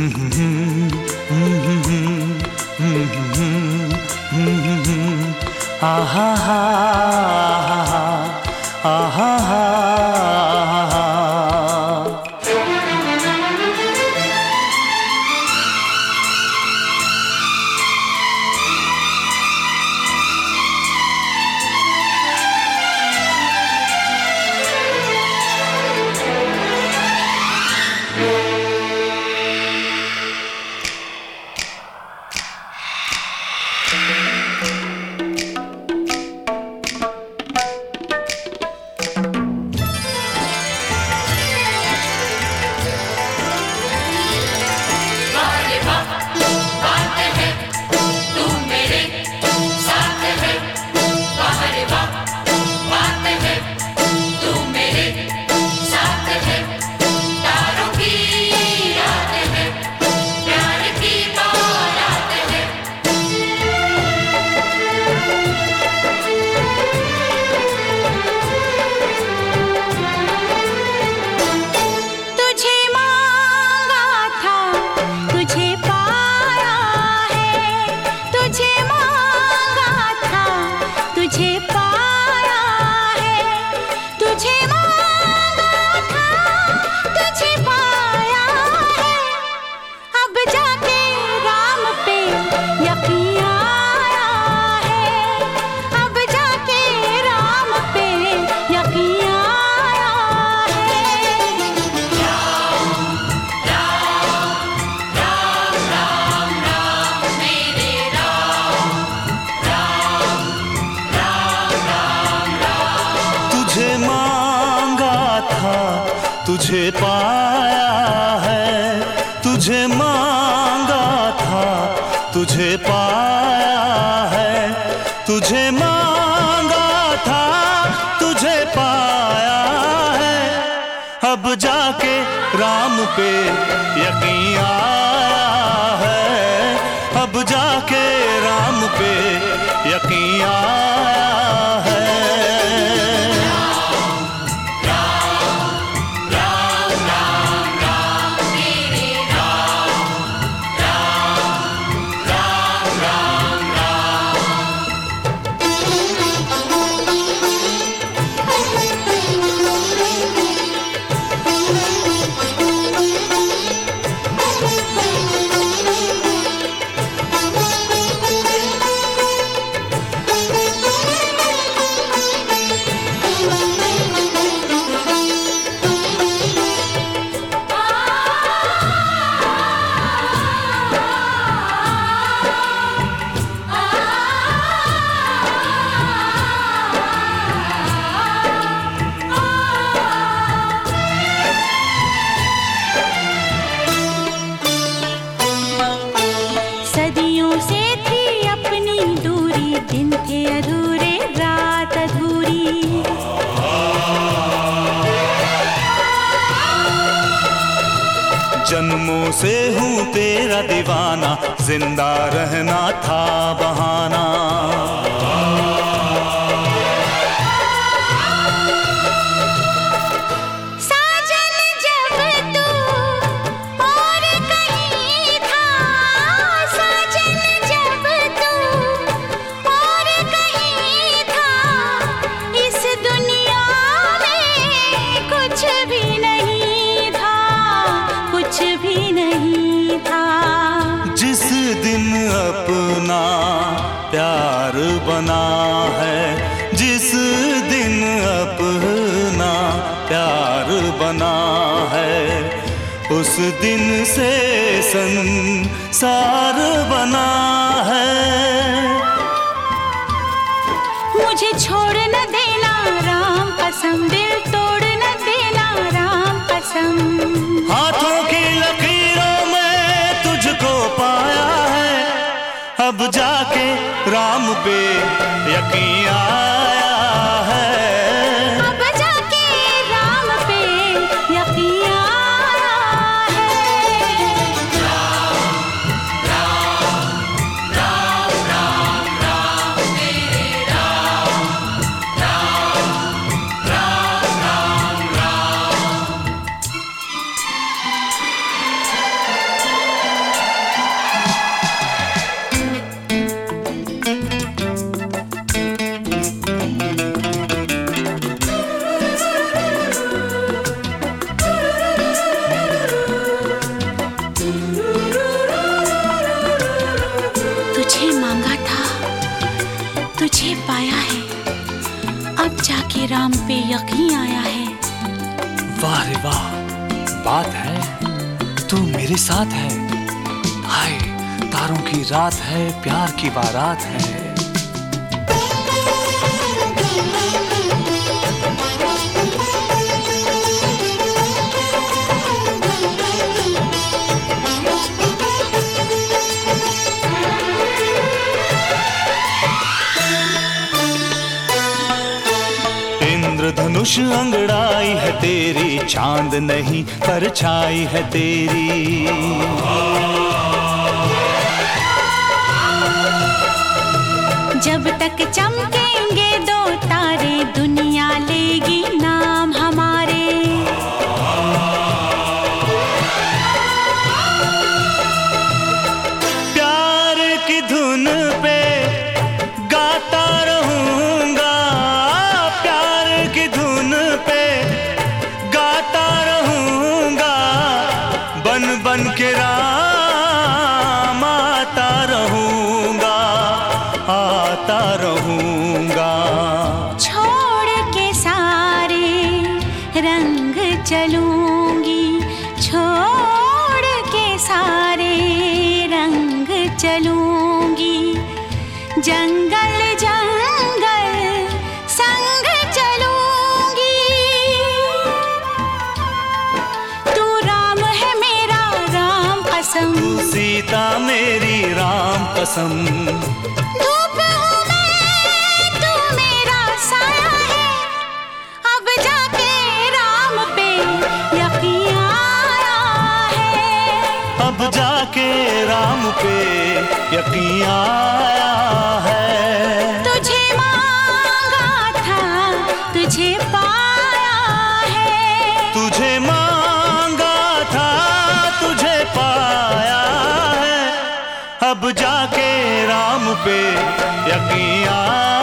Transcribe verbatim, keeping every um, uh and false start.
आहा हा आहा हा। तुझे पाया है, तुझे मांगा था, तुझे पाया है, तुझे मांगा था, तुझे पाया है। अब जाके राम पे यकीन आया है, अब जाके राम पे यकीन आया है। दिन थे अधूरे, रात अधूरी, जन्मों से हूँ तेरा दीवाना, जिंदा रहना था बहाना। अपना प्यार बना है, जिस दिन अपना प्यार बना है, उस दिन से संसार बना है। मुझे छोड़ न देना राम कसम, दिल तोड़ न देना राम कसम। हाथों की लकीरों में तुझको पाया है, अब जाके राम पे यकीन आया है। अब जाके राम पे यकीन आया है। राम राम राम राम राम मेरे राम, राम राम राम राम। तुझे पाया है, अब जाके राम पे यकीन आया है। वाह रे वाह, बात है, तू मेरे साथ है। हाय, तारों की रात है, प्यार की बारात है। इंद्रधनुष अंगड़ाई है तेरी, चांद नहीं परछाई है तेरी। जब तक चमकेंगे दो तारे, दुनिया लेगी नाम हमारे। प्यार की धुन पे गाता रहूंगा, प्यार की धुन पे गाता रहूंगा, बन बन के राम आता रहूंगा, आता रहूंगा। छोड़ के सारे रंग चलूंगी, छोड़ के सारे रंग चलूंगी, जंगल जंगल संग चलूंगी। तू राम है मेरा राम कसम, तू सीता मेरी राम कसम। धूप हूँ मैं, तू मेरा साया है, अब जाके राम पे यकीन आया है। अब जाके राम पे यकीन आया है। तुझे मांगा था, तुझे पाया है। तुझे मांगा था, तुझे पाया है। अब जाके राम पे यकीन आया